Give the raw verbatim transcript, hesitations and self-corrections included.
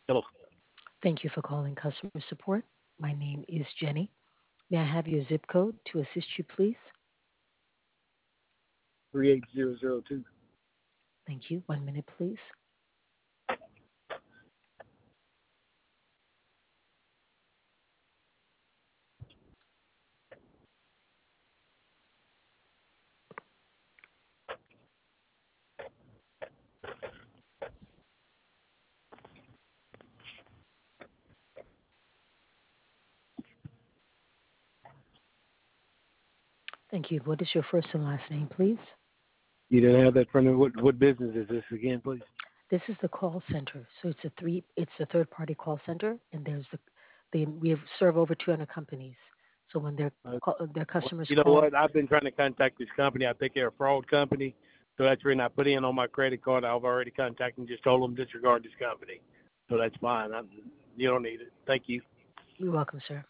Hello. Thank you for calling customer support. My name is Jenny. May I have your zip code to assist you, please? three eight zero zero two. Thank you. One minute, please. Thank you. What is your first and last name, please? You didn't have that from me. What, what business is this again, please? This is the call center. So it's a three. It's a third-party call center, and there's the, they we have serve over two hundred companies. So when their Uh, call, their well, customers you know call, what? I've been trying to contact this company. I think they're a fraud company. So that's the reason I put in on my credit card. I've already contacted and just told them disregard this company. So that's fine. I'm, you don't need it. Thank you. you're welcome, sir.